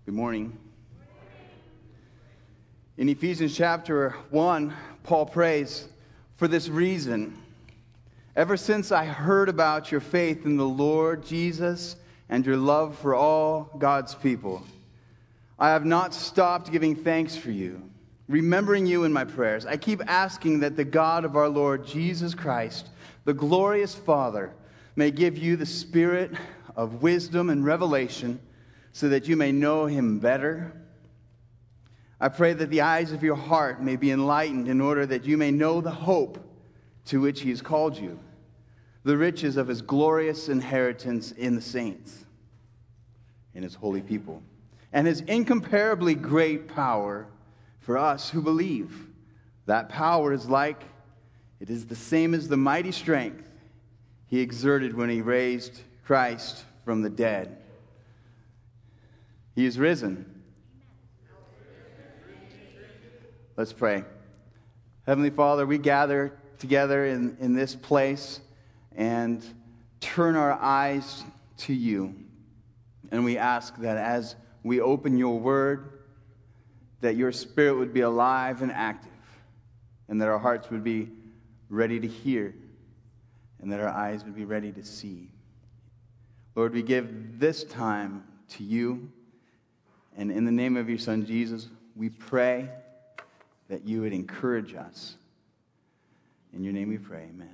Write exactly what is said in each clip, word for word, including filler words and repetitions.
Good morning. In Ephesians chapter one, Paul prays, "For this reason, ever since I heard about your faith in the Lord Jesus and your love for all God's people, I have not stopped giving thanks for you, remembering you in my prayers. I keep asking that the God of our Lord Jesus Christ, the glorious Father, may give you the spirit of wisdom and revelation so that you may know him better. I pray that the eyes of your heart may be enlightened in order that you may know the hope to which he has called you, the riches of his glorious inheritance in the saints, in his holy people, and his incomparably great power for us who believe. That power is like, it is the same as the mighty strength he exerted when he raised Christ from the dead. He is risen." Let's pray. Heavenly Father, we gather together in, in this place and turn our eyes to you. And we ask that as we open your word, that your spirit would be alive and active, and that our hearts would be ready to hear, and that our eyes would be ready to see. Lord, we give this time to you, and in the name of your Son, Jesus, we pray that you would encourage us. In your name we pray, amen.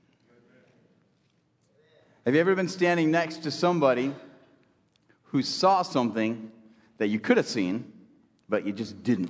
Have you ever been standing next to somebody who saw something that you could have seen, but you just didn't?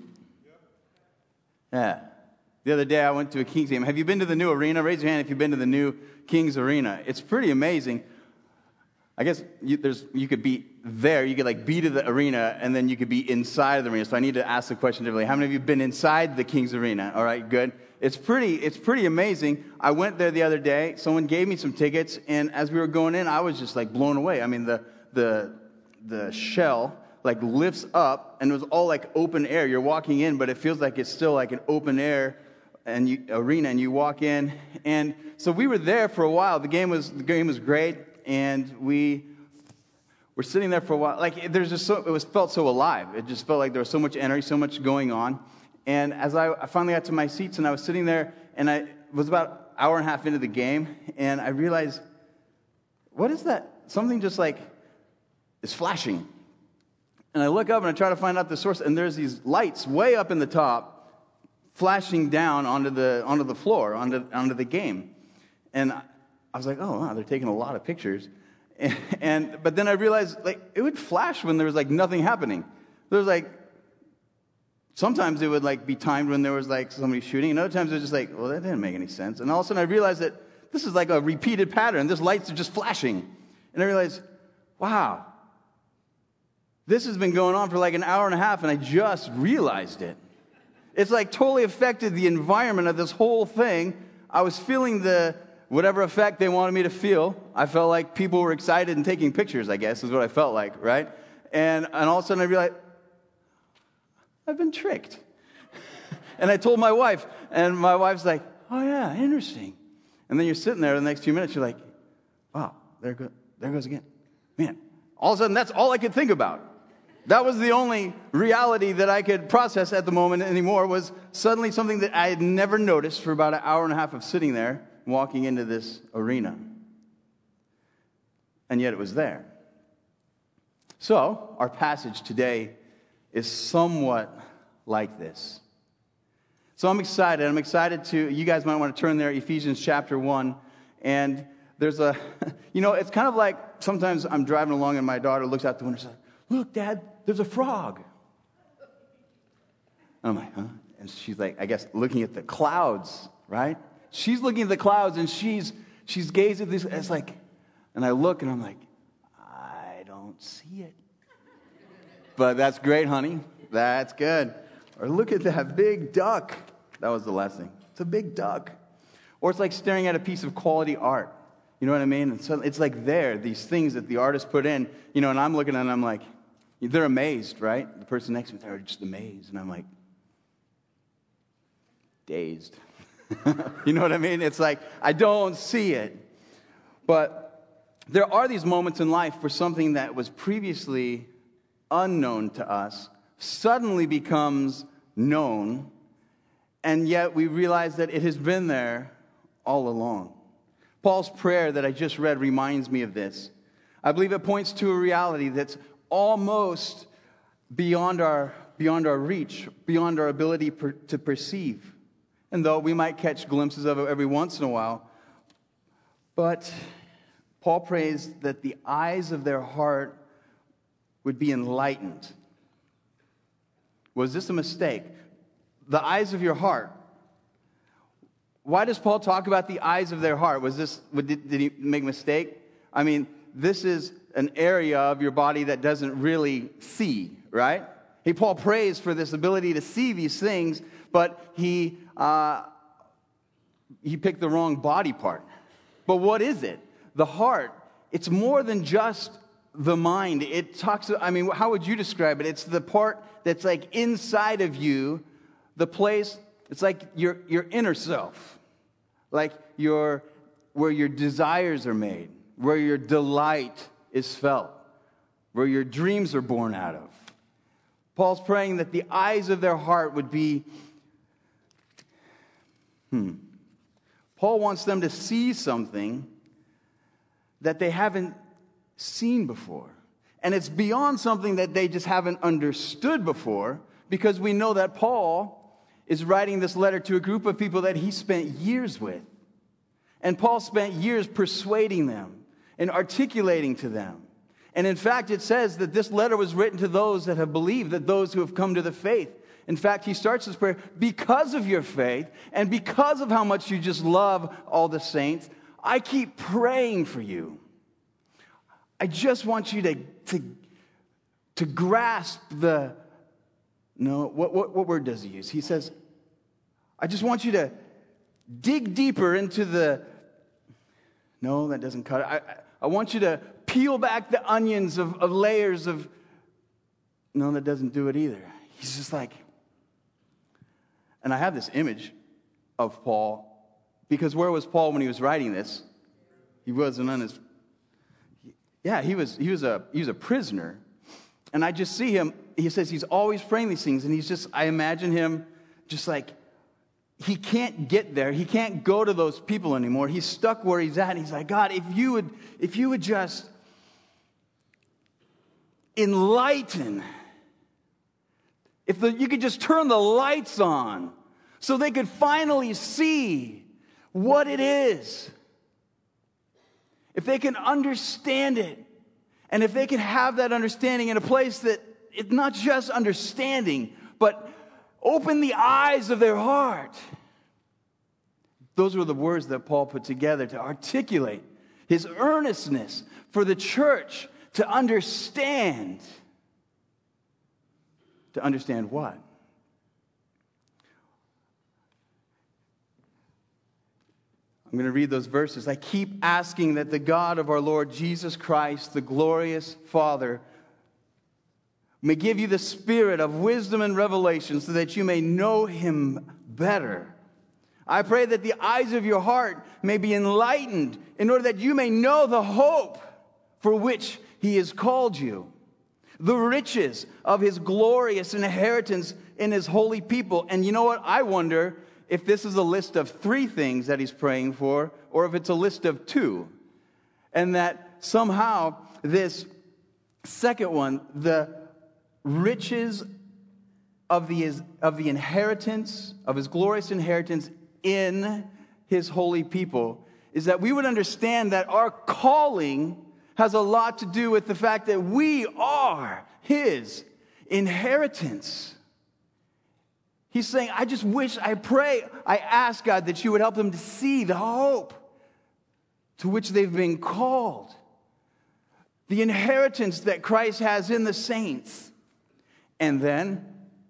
Yeah. The other day I went to a Kings game. Have you been to the new arena? Raise your hand if you've been to the new Kings arena. It's pretty amazing. I guess you, there's, you could be there, you could like be to the arena, and then you could be inside of the arena. So I need to ask the question differently. How many of you have been inside the Kings arena? All right, good. It's pretty, it's pretty amazing. I went there the other day. Someone gave me some tickets, and as we were going in, I was just like blown away. I mean, the the the shell like lifts up, and it was all like open air. You're walking in, but it feels like it's still like an open air and you, arena, and you walk in. And so we were there for a while. The game was the game was great. And we were sitting there for a while. Like, there's just so, it was felt so alive. It just felt like there was so much energy, so much going on. And as I, I finally got to my seats, and I was sitting there, and I was about an hour and a half into the game, and I realized, what is that? Something just like is flashing. And I look up, and I try to find out the source, and there's these lights way up in the top, flashing down onto the onto the floor, onto onto the game. And I was like, oh, wow, they're taking a lot of pictures. And, and but then I realized, like, it would flash when there was, like, nothing happening. There was, like, sometimes it would, like, be timed when there was, like, somebody shooting. And other times it was just like, well, that didn't make any sense. And all of a sudden I realized that this is, like, a repeated pattern. This lights are just flashing. And I realized, wow, this has been going on for, like, an hour and a half, and I just realized it. It's, like, totally affected the environment of this whole thing. I was feeling the... whatever effect they wanted me to feel. I felt like people were excited and taking pictures, I guess, is what I felt like, right? And, and all of a sudden I realized, I've been tricked. And I told my wife, and my wife's like, oh yeah, interesting. And then you're sitting there the next few minutes, you're like, wow, there, go, there goes again. Man, all of a sudden that's all I could think about. That was the only reality that I could process at the moment anymore, was suddenly something that I had never noticed for about an hour and a half of sitting there, walking into this arena. And yet it was there. So, our passage today is somewhat like this. So I'm excited. I'm excited to, you guys might want to turn there, Ephesians chapter one. And there's a, you know, it's kind of like sometimes I'm driving along and my daughter looks out the window and says, look, Dad, there's a frog. And I'm like, huh? And she's like, I guess, looking at the clouds, right? She's looking at the clouds, and she's she's gazing at this. It's like, and I look, and I'm like, I don't see it. But that's great, honey. That's good. Or look at that big duck. That was the last thing. It's a big duck. Or it's like staring at a piece of quality art. You know what I mean? And so it's like there, these things that the artist put in, you know, and I'm looking at it, and I'm like, they're amazed, right? The person next to me, they're just amazed. And I'm like, dazed. You know what I mean? It's like, I don't see it. But there are these moments in life where something that was previously unknown to us suddenly becomes known, and yet we realize that it has been there all along. Paul's prayer that I just read reminds me of this. I believe it points to a reality that's almost beyond our, beyond our reach, beyond our ability per, to perceive. And though we might catch glimpses of it every once in a while, but Paul prays that the eyes of their heart would be enlightened. Was this a mistake? The eyes of your heart. Why does Paul talk about the eyes of their heart? Was this, did, did he make a mistake? I mean, this is an area of your body that doesn't really see, right? He, Paul prays for this ability to see these things, but he uh, he picked the wrong body part. But what is it? The heart. It's more than just the mind. It talks, I mean, how would you describe it? It's the part that's like inside of you, the place, it's like your, your inner self, like your, where your desires are made, where your delight is felt, where your dreams are born out of. Paul's praying that the eyes of their heart would be, hmm, Paul wants them to see something that they haven't seen before. And it's beyond something that they just haven't understood before, because we know that Paul is writing this letter to a group of people that he spent years with. And Paul spent years persuading them and articulating to them. And in fact, it says that this letter was written to those that have believed, that those who have come to the faith. In fact, he starts his prayer, because of your faith and because of how much you just love all the saints, I keep praying for you. I just want you to, to, to grasp the, no, what, what, what word does he use? He says, I just want you to dig deeper into the, no, that doesn't cut it. I, I want you to peel back the onions of, of layers of, no, that doesn't do it either. He's just like, and I have this image of Paul, because where was Paul when he was writing this? He wasn't on his, yeah, he was, he was a, he was a prisoner. And I just see him, he says he's always praying these things, and he's just, I imagine him just like, he can't get there. He can't go to those people anymore. He's stuck where he's at. And he's like, God, if you would, if you would just enlighten, if the, you could just turn the lights on so they could finally see what it is. If they can understand it, and if they can have that understanding in a place that it's not just understanding, but open the eyes of their heart. Those were the words that Paul put together to articulate his earnestness for the church to understand. To understand what? I'm going to read those verses. I keep asking that the God of our Lord Jesus Christ, the glorious Father, may give you the spirit of wisdom and revelation so that you may know him better. I pray that the eyes of your heart may be enlightened in order that you may know the hope for which he has called you, the riches of his glorious inheritance in his holy people. And you know what? I wonder if this is a list of three things that he's praying for, or if it's a list of two. And that somehow this second one, the riches of the, of the inheritance, of his glorious inheritance in his holy people, is that we would understand that our calling has a lot to do with the fact that we are his inheritance. He's saying, I just wish, I pray, I ask God that you would help them to see the hope to which they've been called. The inheritance that Christ has in the saints. And then,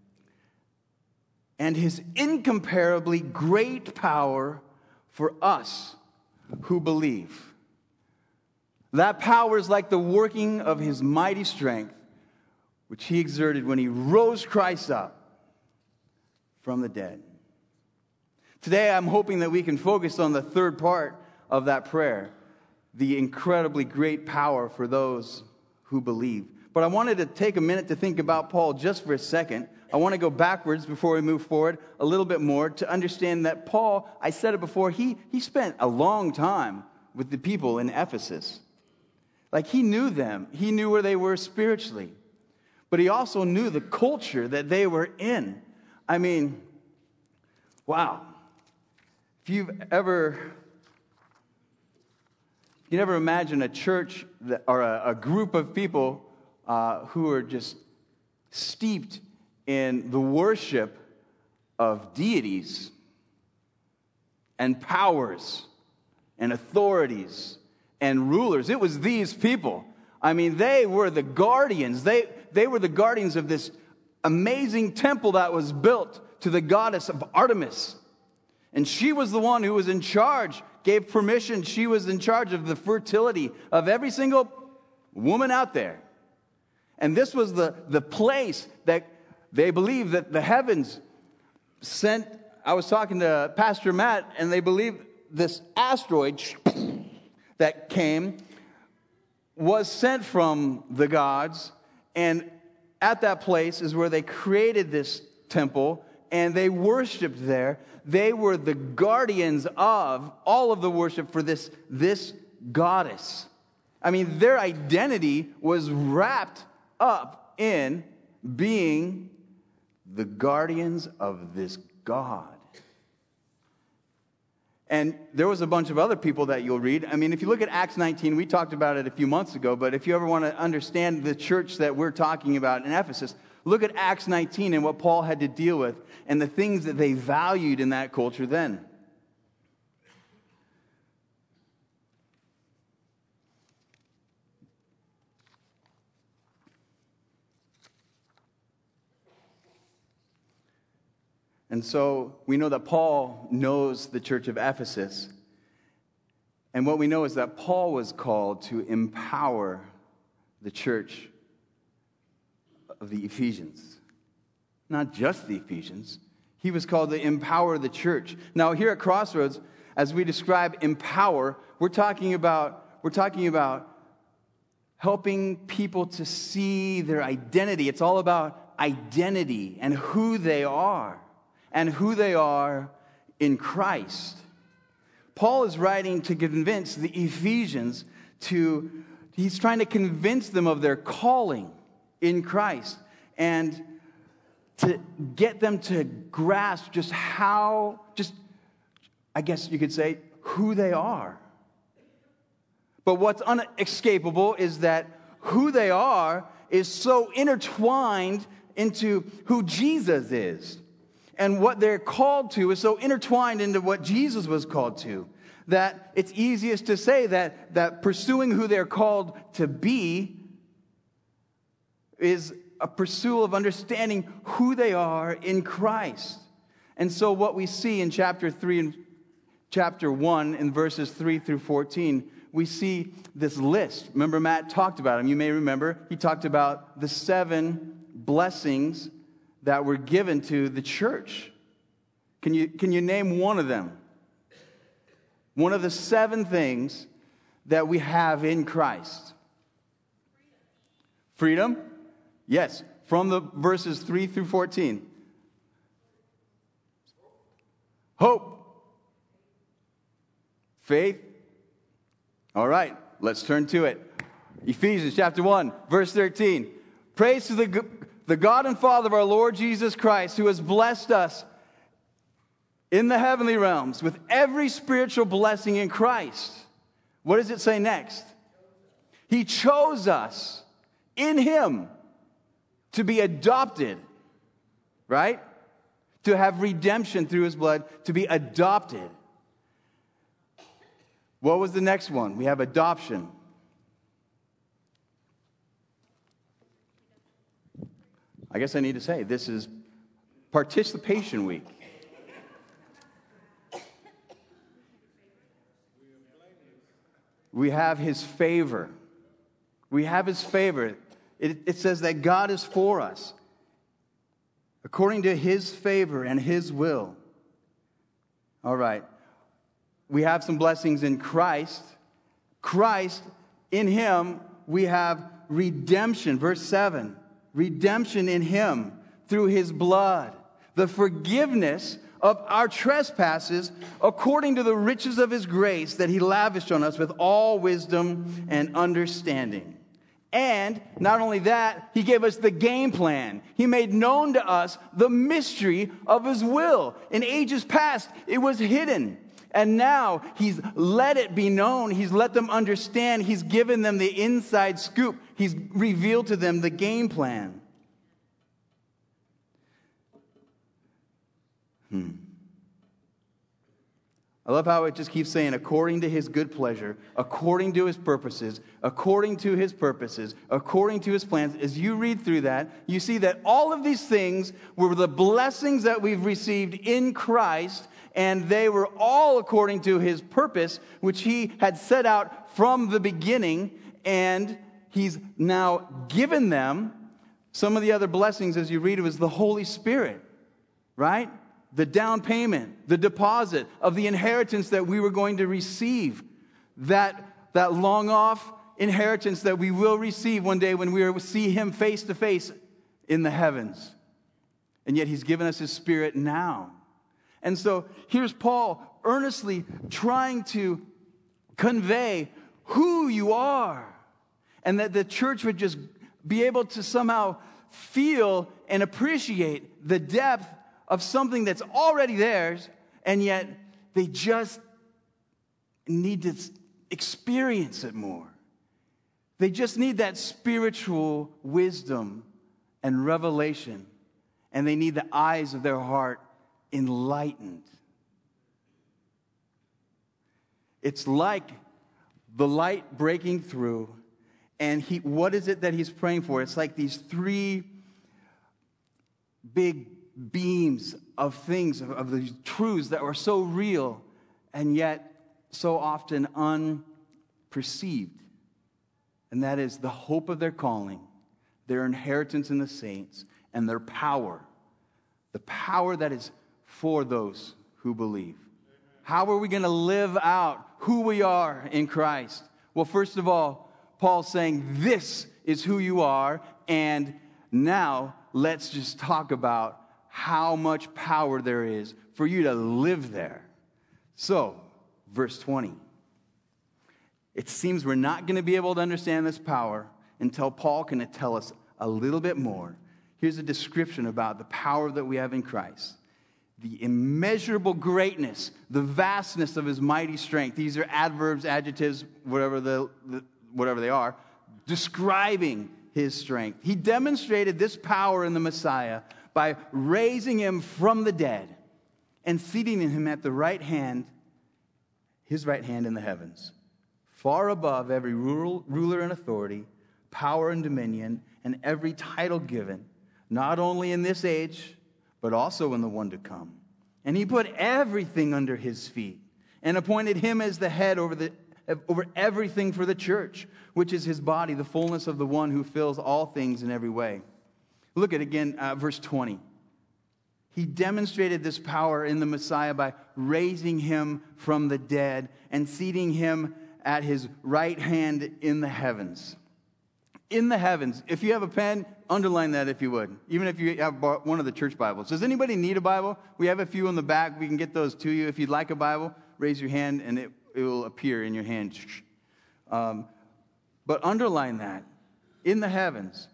and his incomparably great power for us who believe. That power is like the working of his mighty strength, which he exerted when he rose Christ up from the dead. Today, I'm hoping that we can focus on the third part of that prayer, the incredibly great power for those who believe. But I wanted to take a minute to think about Paul just for a second. I want to go backwards before we move forward a little bit more to understand that Paul, I said it before, he, he spent a long time with the people in Ephesus. Like, he knew them. He knew where they were spiritually. But he also knew the culture that they were in. I mean, wow. If you've ever, you never imagine a church that, or a, a group of people uh, who are just steeped in the worship of deities and powers and authorities and rulers. It was these people. I mean, they were the guardians. They, they were the guardians of this amazing temple that was built to the goddess of Artemis. And she was the one who was in charge, gave permission. She was in charge of the fertility of every single woman out there. And this was the, the place that they believed that the heavens sent. I was talking to Pastor Matt, and they believe this asteroid that came was sent from the gods. And at that place is where they created this temple, and they worshiped there. They were the guardians of all of the worship for this, this goddess. I mean, their identity was wrapped up in being the guardians of this God. And there was a bunch of other people that you'll read. I mean, if you look at Acts nineteen, we talked about it a few months ago, but if you ever want to understand the church that we're talking about in Ephesus, look at Acts nineteen and what Paul had to deal with and the things that they valued in that culture then. And so we know that Paul knows the church of Ephesus. And what we know is that Paul was called to empower the church of the Ephesians. Not just the Ephesians. He was called to empower the church. Now, here at Crossroads, as we describe empower, we're talking about, we're talking about helping people to see their identity. It's all about identity and who they are. And who they are in Christ. Paul is writing to convince the Ephesians to, he's trying to convince them of their calling in Christ and to get them to grasp just how, just, I guess you could say, who they are. But what's unescapable is that who they are is so intertwined into who Jesus is. And what they're called to is so intertwined into what Jesus was called to, that it's easiest to say that, that pursuing who they're called to be is a pursuit of understanding who they are in Christ. And so what we see in chapter three and chapter one in verses three through fourteen, we see this list. Remember, Matt talked about them. You may remember he talked about the seven blessings that were given to the church. Can you, can you name one of them? One of the seven things that we have in Christ. Freedom? Yes, from the verses three through fourteen. Hope. Faith. All right, let's turn to it. Ephesians chapter one, verse thirteen. Praise to the The God and Father of our Lord Jesus Christ, who has blessed us in the heavenly realms with every spiritual blessing in Christ. What does it say next? He chose us in Him to be adopted, right? To have redemption through His blood, to be adopted. What was the next one? We have adoption. I guess I need to say, this is participation week. We have His favor. We have His favor. It, it says that God is for us, according to His favor and His will. All right. We have some blessings in Christ. Christ, in Him, we have redemption, verse seven, redemption in him through his blood, the forgiveness of our trespasses according to the riches of his grace that he lavished on us with all wisdom and understanding. And not only that, he gave us the game plan. He made known to us the mystery of his will. In ages past, it was hidden. And now he's let it be known. He's let them understand. He's given them the inside scoop. He's revealed to them the game plan. Hmm. I love how it just keeps saying, according to his good pleasure, according to his purposes, according to his purposes, according to his plans. As you read through that, you see that all of these things were the blessings that we've received in Christ, and they were all according to his purpose, which he had set out from the beginning, and he's now given them. Some of the other blessings, as you read, it was the Holy Spirit, right? The down payment, the deposit of the inheritance that we were going to receive. That, that long off inheritance that we will receive one day when we will see him face to face in the heavens. And yet he's given us his Spirit now. And so here's Paul earnestly trying to convey who you are. And that the church would just be able to somehow feel and appreciate the depth of something that's already theirs, and yet they just need to experience it more. They just need that spiritual wisdom and revelation, and they need the eyes of their heart enlightened. It's like the light breaking through, and he, what is it that he's praying for? It's like these three big beams of things, of, of these truths that were so real and yet so often unperceived. And that is the hope of their calling, their inheritance in the saints, and their power. The power that is for those who believe. How are we going to live out who we are in Christ? Well, first of all, Paul's saying this is who you are, and now let's just talk about how much power there is for you to live there. So, verse twenty. It seems we're not going to be able to understand this power until Paul can tell us a little bit more. Here's a description about the power that we have in Christ. The immeasurable greatness, the vastness of his mighty strength. These are adverbs, adjectives, whatever, the, the, whatever they are, describing his strength. He demonstrated this power in the Messiah by raising him from the dead and seating him at the right hand, his right hand in the heavens, far above every ruler and authority, power and dominion, and every title given, not only in this age, but also in the one to come. And he put everything under his feet and appointed him as the head over the over everything for the church, which is his body, the fullness of the one who fills all things in every way. Look at again, uh, verse twenty. He demonstrated this power in the Messiah by raising him from the dead and seating him at his right hand in the heavens. In the heavens. If you have a pen, underline that if you would. Even if you have one of the church Bibles. Does anybody need a Bible? We have a few in the back. We can get those to you. If you'd like a Bible, raise your hand and it, it will appear in your hand. Um, but underline that. In the heavens.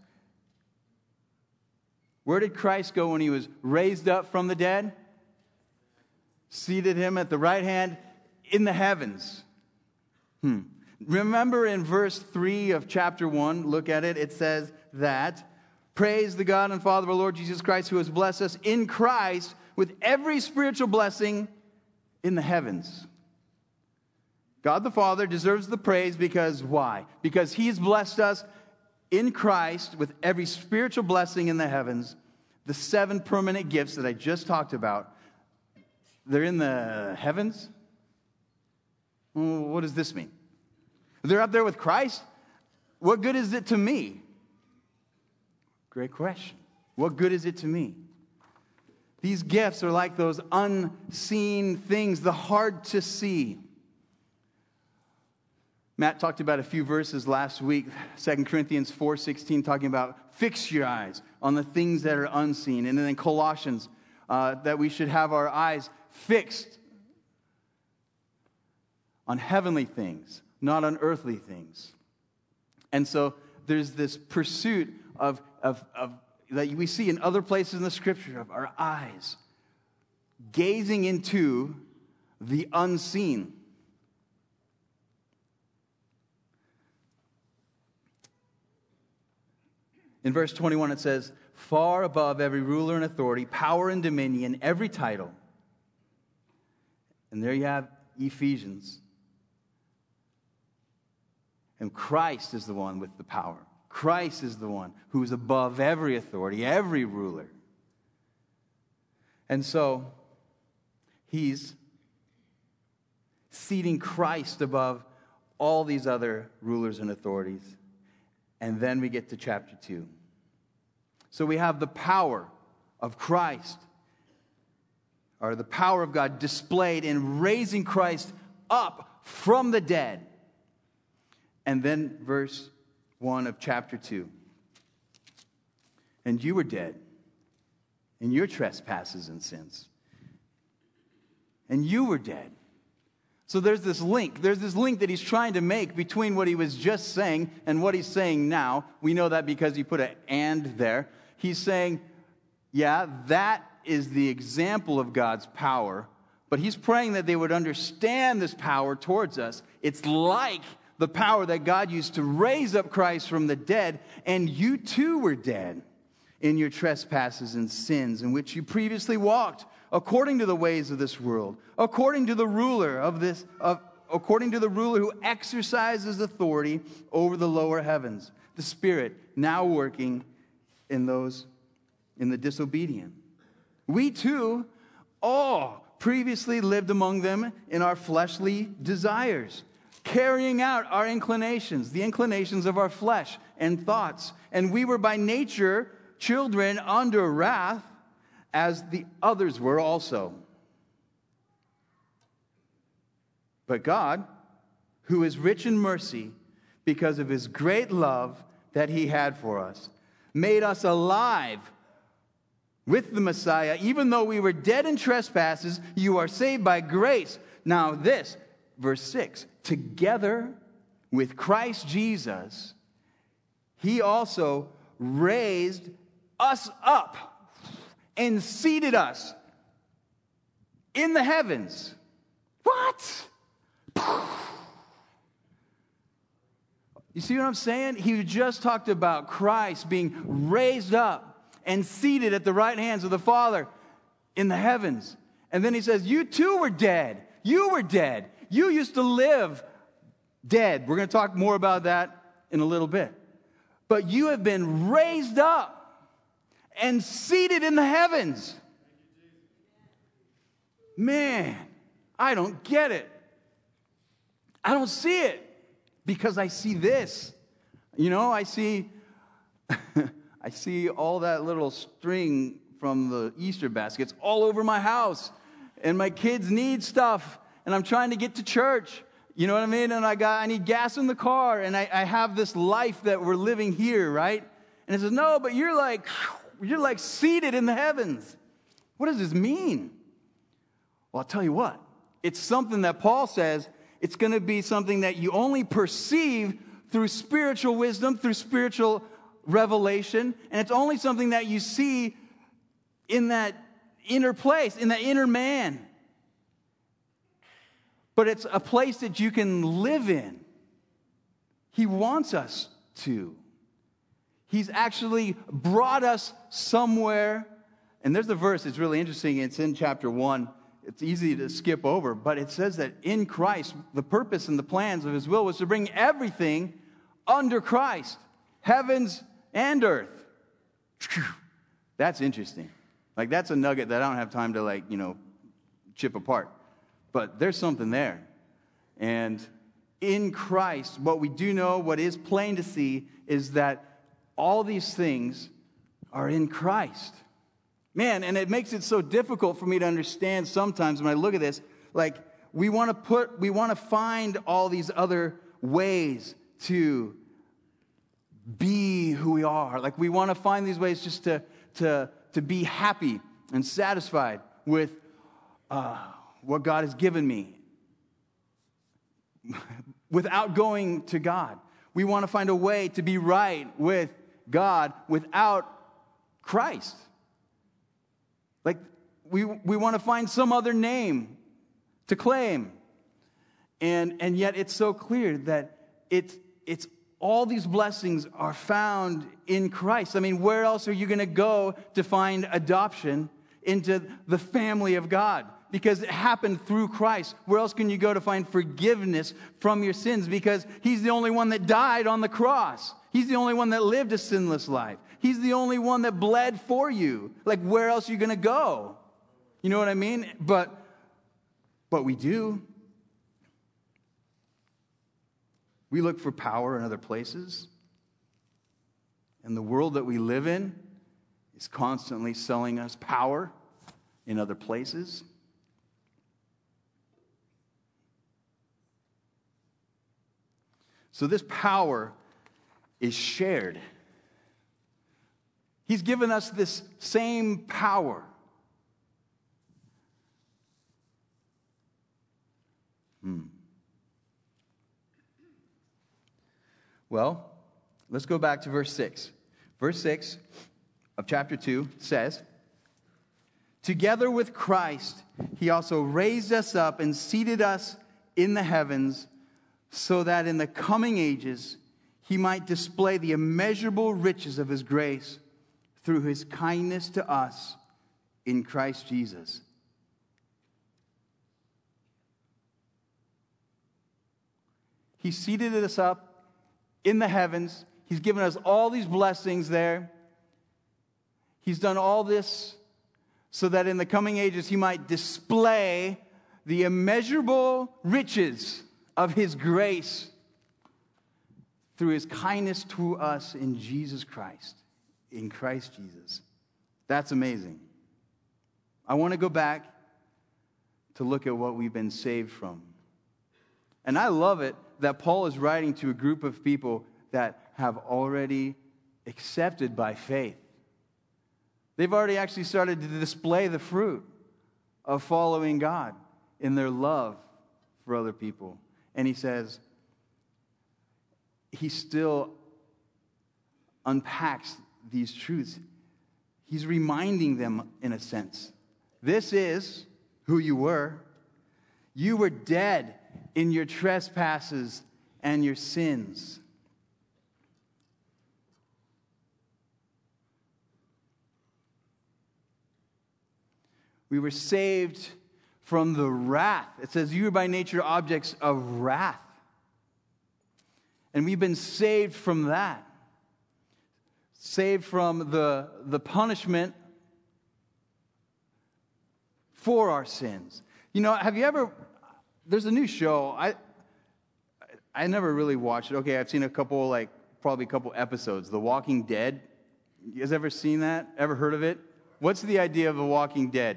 Where did Christ go when he was raised up from the dead? Seated him at the right hand in the heavens. Hmm. Remember in verse three of chapter one, look at it, it says that, praise the God and Father of our Lord Jesus Christ, who has blessed us in Christ with every spiritual blessing in the heavens. God the Father deserves the praise because why? Because he's blessed us in Christ with every spiritual blessing in the heavens. The seven permanent gifts that I just talked about, they're in the heavens? Well, what does this mean? They're up there with Christ? What good is it to me? Great question. What good is it to me? These gifts are like those unseen things, the hard to see. Matt talked about a few verses last week, Second Corinthians four sixteen, talking about fix your eyes on the things that are unseen. And then in Colossians, uh, that we should have our eyes fixed on heavenly things, not on earthly things. And so there's this pursuit of, of, of that we see in other places in the Scripture of our eyes gazing into the unseen. In verse twenty-one it says, far above every ruler and authority, power and dominion, every title. And there you have Ephesians. And Christ is the one with the power. Christ is the one who is above every authority, every ruler. And so, he's seating Christ above all these other rulers and authorities. And then we get to chapter two. So we have the power of Christ, or the power of God displayed in raising Christ up from the dead. And then verse one of chapter two. And you were dead in your trespasses and sins. And you were dead. So there's this link. There's this link that he's trying to make between what he was just saying and what he's saying now. We know that because he put an and there. He's saying, yeah, that is the example of God's power. But he's praying that they would understand this power towards us. It's like the power that God used to raise up Christ from the dead. And you too were dead in your trespasses and sins in which you previously walked, according to the ways of this world, according to the ruler of this, of, according to the ruler who exercises authority over the lower heavens, the Spirit now working in those in the disobedient. We too all previously lived among them in our fleshly desires, carrying out our inclinations, the inclinations of our flesh and thoughts. And we were by nature children under wrath, as the others were also. But God, who is rich in mercy, because of his great love that he had for us, made us alive with the Messiah. Even though we were dead in trespasses, you are saved by grace. Now this, verse six, together with Christ Jesus, he also raised us up and seated us in the heavens. What? You see what I'm saying? He just talked about Christ being raised up and seated at the right hands of the Father in the heavens. And then he says, you too were dead. You were dead. You used to live dead. We're going to talk more about that in a little bit. But you have been raised up and seated in the heavens. Man, I don't get it. I don't see it because I see this. You know, I see I see all that little string from the Easter baskets all over my house, and my kids need stuff, and I'm trying to get to church. You know what I mean? And I got I need gas in the car, and I, I have this life that we're living here, right? And it says, no, but you're like You're like seated in the heavens. What does this mean? Well, I'll tell you what. It's something that Paul says it's going to be something that you only perceive through spiritual wisdom, through spiritual revelation. And it's only something that you see in that inner place, in that inner man. But it's a place that you can live in. He wants us to. He's actually brought us somewhere. And there's the verse, it's really interesting. It's in chapter one. It's easy to skip over. But it says that in Christ, the purpose and the plans of his will was to bring everything under Christ. Heavens and earth. That's interesting. Like, that's a nugget that I don't have time to, like, you know, chip apart. But there's something there. And in Christ, what we do know, what is plain to see, is that all these things are in Christ. Man, and it makes it so difficult for me to understand sometimes when I look at this. Like, we want to put, we want to find all these other ways to be who we are. Like we want to find these ways just to, to, to be happy and satisfied with uh, what God has given me without going to God. We want to find a way to be right with God without Christ. Like we, we want to find some other name to claim. And, and yet it's so clear that it's, it's all these blessings are found in Christ. I mean, where else are you going to go to find adoption into the family of God? Because it happened through Christ. Where else can you go to find forgiveness from your sins? Because He's the only one that died on the cross. He's the only one that lived a sinless life. He's the only one that bled for you. Like, where else are you going to go? You know what I mean? But, but we do. We look for power in other places. And the world that we live in is constantly selling us power in other places. So this power is shared. He's given us this same power. Hmm. Well, let's go back to verse six. Verse six of chapter two says, "Together with Christ, He also raised us up and seated us in the heavens, so that in the coming ages He might display the immeasurable riches of His grace through His kindness to us in Christ Jesus." He seated us up in the heavens. He's given us all these blessings there. He's done all this so that in the coming ages He might display the immeasurable riches of His grace through His kindness to us in Jesus Christ, in Christ Jesus. That's amazing. I want to go back to look at what we've been saved from. And I love it that Paul is writing to a group of people that have already accepted by faith. They've already actually started to display the fruit of following God in their love for other people. And he says, he still unpacks these truths. He's reminding them, in a sense, this is who you were. You were dead in your trespasses and your sins. We were saved from the wrath. It says you are by nature objects of wrath. And we've been saved from that. Saved from the, the punishment for our sins. You know, have you ever... There's a new show. I I never really watched it. Okay, I've seen a couple, like, probably a couple episodes. The Walking Dead. You guys ever seen that? Ever heard of it? What's the idea of The Walking Dead?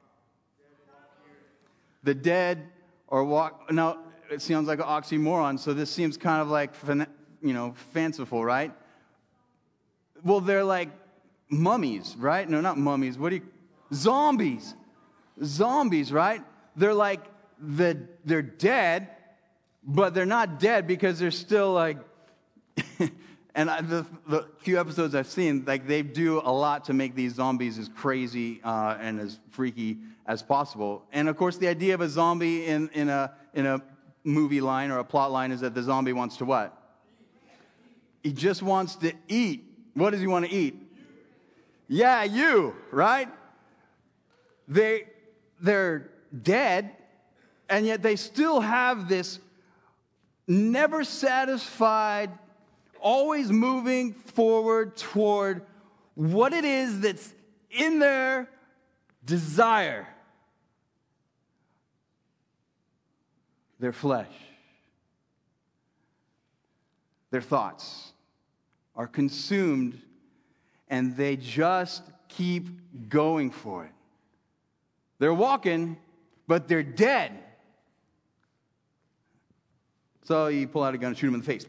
The dead or walk... Now, it sounds like an oxymoron, so this seems kind of like, you know, fanciful, right? Well, they're like mummies, right? No, not mummies. What do you... Zombies. Zombies, right? They're like... The, they're dead, but they're not dead because they're still like, and I, the, the few episodes I've seen, like they do a lot to make these zombies as crazy uh, and as freaky as possible. And of course, the idea of a zombie in, in a in a movie line or a plot line is that the zombie wants to what? He just wants to eat. What does he want to eat? Yeah, you, right? They they're dead. And yet they still have this never satisfied, always moving forward toward what it is that's in their desire. Their flesh, their thoughts are consumed, and they just keep going for it. They're walking, but they're dead. So you pull out a gun and shoot him in the face.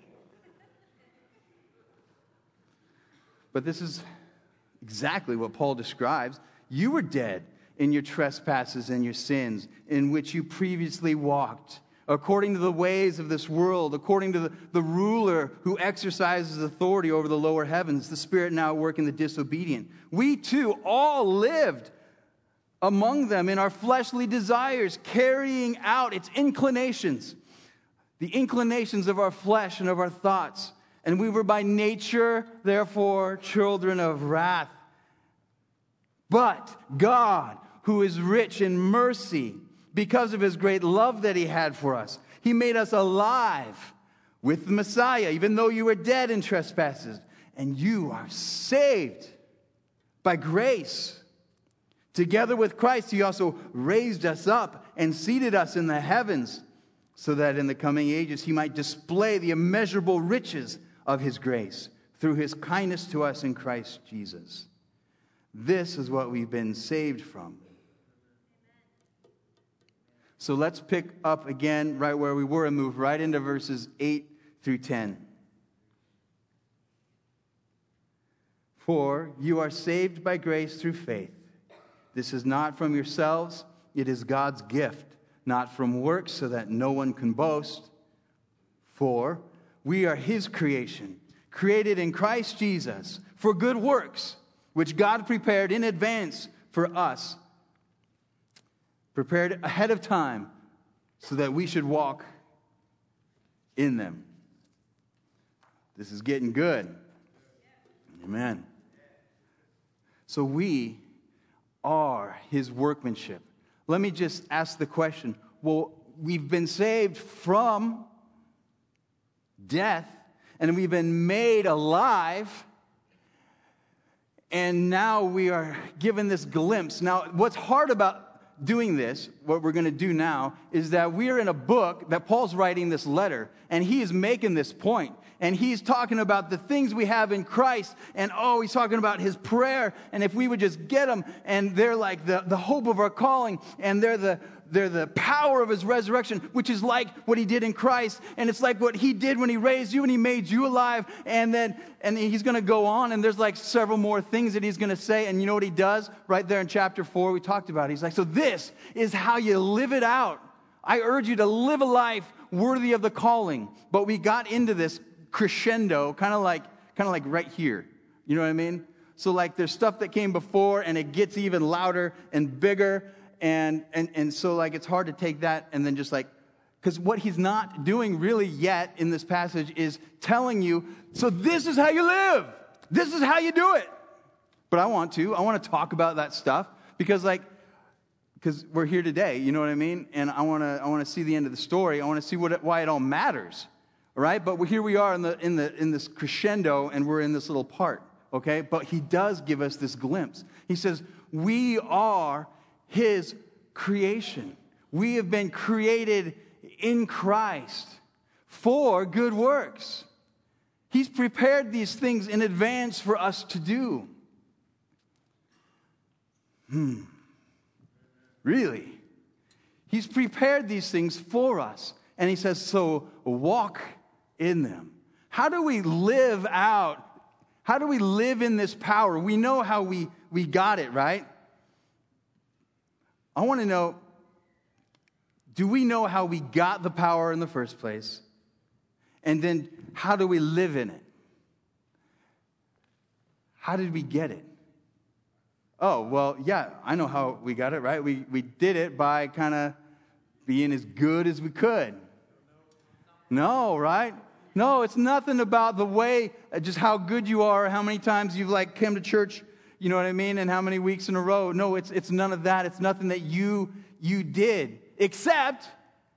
But this is exactly what Paul describes. You were dead in your trespasses and your sins, in which you previously walked, according to the ways of this world, according to the, the ruler who exercises authority over the lower heavens, the spirit now at work in the disobedient. We too all lived among them in our fleshly desires, carrying out its inclinations, the inclinations of our flesh and of our thoughts. And we were by nature, therefore, children of wrath. But God, who is rich in mercy, because of his great love that he had for us, he made us alive with the Messiah, even though you were dead in trespasses. And you are saved by grace. Together with Christ, he also raised us up and seated us in the heavens, so that in the coming ages he might display the immeasurable riches of his grace through his kindness to us in Christ Jesus. This is what we've been saved from. So let's pick up again right where we were and move right into verses eight through ten. For you are saved by grace through faith. This is not from yourselves, it is God's gift, not from works, so that no one can boast. For we are his creation, created in Christ Jesus for good works, which God prepared in advance for us, prepared ahead of time so that we should walk in them. This is getting good. Amen. So we are his workmanship. Let me just ask the question, well, we've been saved from death, and we've been made alive, and now we are given this glimpse. Now, what's hard about doing this, what we're going to do now, is that we are in a book that Paul's writing this letter, and he is making this point, and he's talking about the things we have in Christ, and oh, he's talking about his prayer, and if we would just get them, and they're like the, the hope of our calling, and they're the They're the power of his resurrection, which is like what he did in Christ. And it's like what he did when he raised you and he made you alive. And then and he's going to go on. And there's like several more things that he's going to say. And you know what he does? Right there in chapter four, we talked about it. He's like, so this is how you live it out. I urge you to live a life worthy of the calling. But we got into this crescendo, kind of like, kind of like right here. You know what I mean? So like there's stuff that came before and it gets even louder and bigger. And, and and so, like, it's hard to take that and then just, like, because what he's not doing really yet in this passage is telling you, so this is how you live. This is how you do it. But I want to. I want to talk about that stuff because, like, because we're here today, you know what I mean? And I want to I want to see the end of the story. I want to see what it, why it all matters, all right? But here we are in the in the in this crescendo, and we're in this little part, okay? But he does give us this glimpse. He says, we are his creation. We have been created in Christ for good works. He's prepared these things in advance for us to do. Hmm. Really? He's prepared these things for us. And he says, so walk in them. How do we live out? How do we live in this power? We know how we, we got it, right? I want to know, do we know how we got the power in the first place? And then how do we live in it? How did we get it? Oh, well, yeah, I know how we got it, right? We we did it by kind of being as good as we could. No, right? No, it's nothing about the way, just how good you are, how many times you've like come to church, you know what I mean, and how many weeks in a row. No, it's it's none of that. It's nothing that you you did, except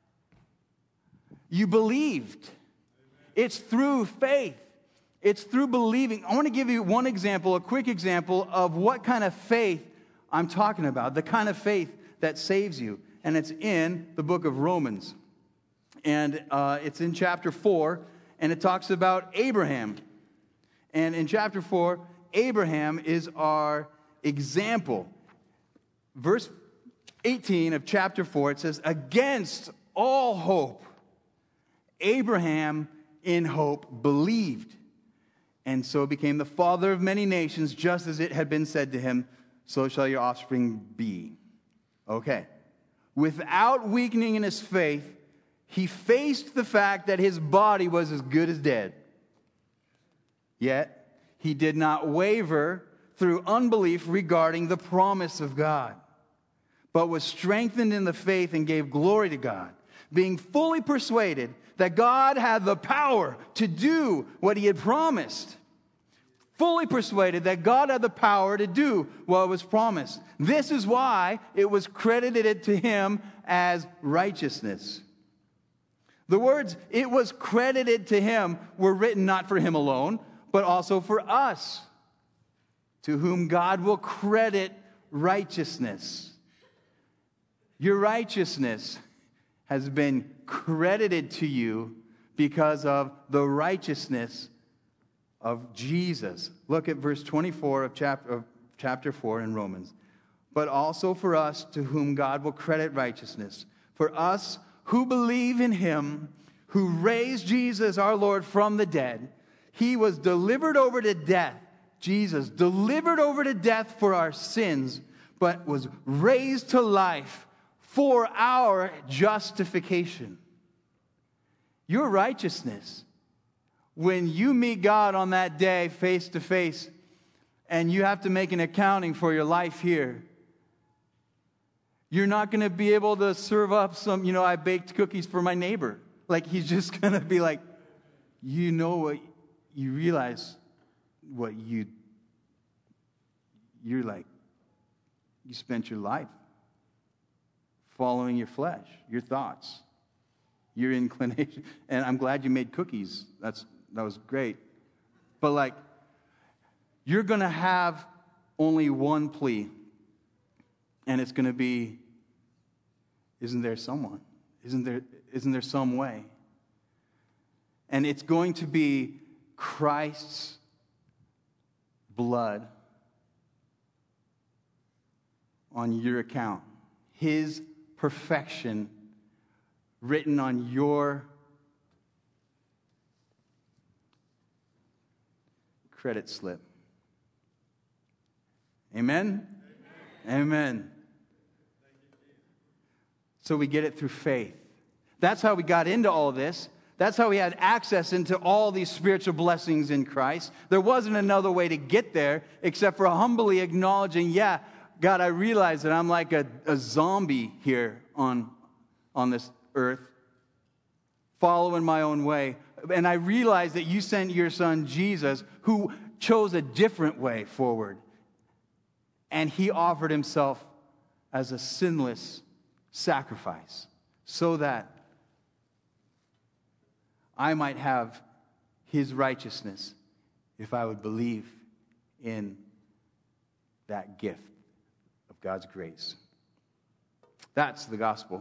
you believed. It's through faith. It's through believing. I want to give you one example, a quick example of what kind of faith I'm talking about, the kind of faith that saves you. And it's in the book of Romans. And uh, it's in chapter four, and it talks about Abraham. And in chapter four, Abraham is our example. Verse eighteen of chapter four, it says, against all hope, Abraham, in hope, believed, and so became the father of many nations, just as it had been said to him, so shall your offspring be. Okay. Without weakening in his faith, he faced the fact that his body was as good as dead. Yet, he did not waver through unbelief regarding the promise of God, but was strengthened in the faith and gave glory to God, being fully persuaded that God had the power to do what he had promised. Fully persuaded that God had the power to do what was promised. This is why it was credited to him as righteousness. The words, "it was credited to him," were written not for him alone, but also for us, to whom God will credit righteousness. Your righteousness has been credited to you because of the righteousness of Jesus. Look at verse twenty-four of chapter, of chapter four in Romans. But also for us, to whom God will credit righteousness. For us who believe in him, who raised Jesus our Lord from the dead, he was delivered over to death. Jesus delivered over to death for our sins, but was raised to life for our justification. Your righteousness, when you meet God on that day face to face, and you have to make an accounting for your life here, you're not going to be able to serve up some, you know, I baked cookies for my neighbor. Like, he's just going to be like, you know what, you realize what you, you're like, you spent your life following your flesh, your thoughts, your inclination. And I'm glad you made cookies. That's that was great. But like, you're going to have only one plea. And it's going to be, isn't there someone? Isn't there, isn't there some way? And it's going to be Christ's blood on your account. His perfection written on your credit slip. Amen? Amen. Amen. So we get it through faith. That's how we got into all this. That's how we had access into all these spiritual blessings in Christ. There wasn't another way to get there except for humbly acknowledging, yeah, God, I realize that I'm like a, a zombie here on, on this earth, following my own way. And I realize that you sent your son, Jesus, who chose a different way forward. And he offered himself as a sinless sacrifice so that I might have his righteousness if I would believe in that gift of God's grace. That's the gospel.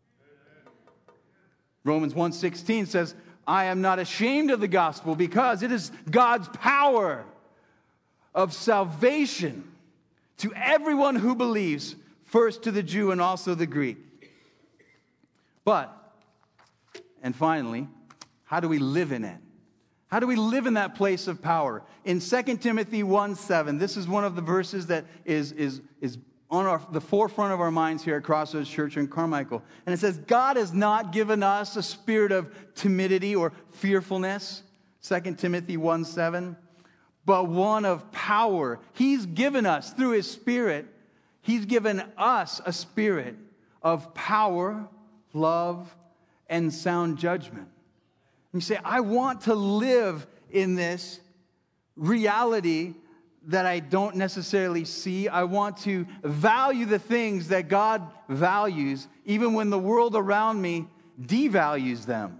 Romans one sixteen says, I am not ashamed of the gospel because it is God's power of salvation to everyone who believes, first to the Jew and also the Greek. But, and finally, how do we live in it? How do we live in that place of power? In Second Timothy one seven, this is one of the verses that is, is, is on our, the forefront of our minds here at Crossroads Church in Carmichael. And it says, God has not given us a spirit of timidity or fearfulness, Second Timothy one seven, but one of power. He's given us, through his Spirit, he's given us a spirit of power, love, and sound judgment. You say, I want to live in this reality that I don't necessarily see. I want to value the things that God values, even when the world around me devalues them.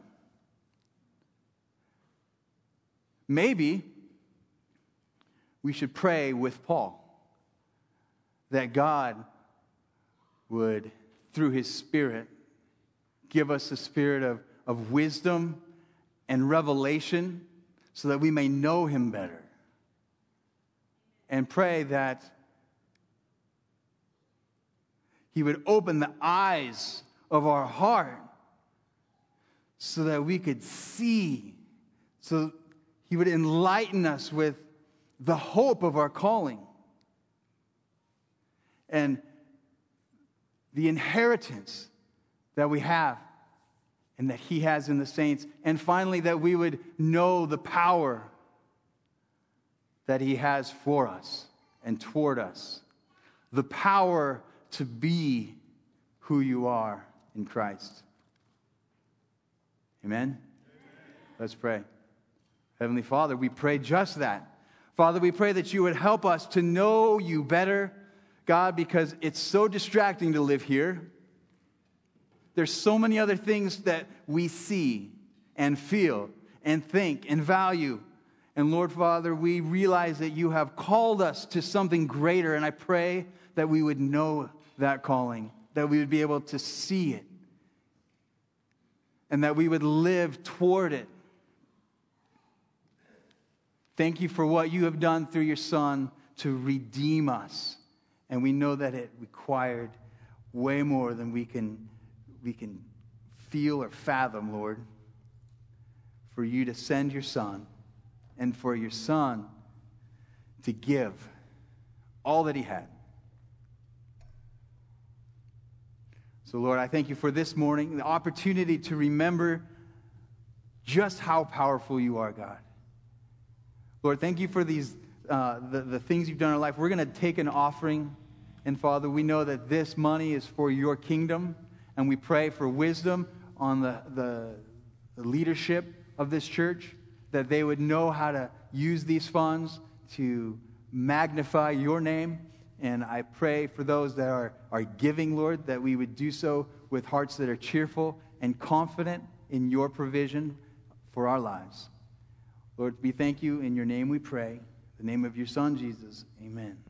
Maybe we should pray with Paul that God would, through his Spirit, give us a spirit of, of wisdom and revelation so that we may know him better. And pray that he would open the eyes of our heart so that we could see, so he would enlighten us with the hope of our calling and the inheritance that we have and that he has in the saints. And finally, that we would know the power that he has for us and toward us. The power to be who you are in Christ. Amen? Amen? Let's pray. Heavenly Father, we pray just that. Father, we pray that you would help us to know you better, God, because it's so distracting to live here. There's so many other things that we see and feel and think and value. And Lord, Father, we realize that you have called us to something greater, and I pray that we would know that calling, that we would be able to see it, and that we would live toward it. Thank you for what you have done through your Son to redeem us. And we know that it required way more than we can, we can feel or fathom, Lord, for you to send your Son and for your Son to give all that he had. So, Lord, I thank you for this morning, the opportunity to remember just how powerful you are, God. Lord, thank you for these uh, the, the things you've done in our life. We're going to take an offering. And, Father, we know that this money is for your kingdom. And we pray for wisdom on the, the, the leadership of this church, that they would know how to use these funds to magnify your name. And I pray for those that are, are giving, Lord, that we would do so with hearts that are cheerful and confident in your provision for our lives. Lord, we thank you. In your name we pray. In the name of your Son, Jesus. Amen.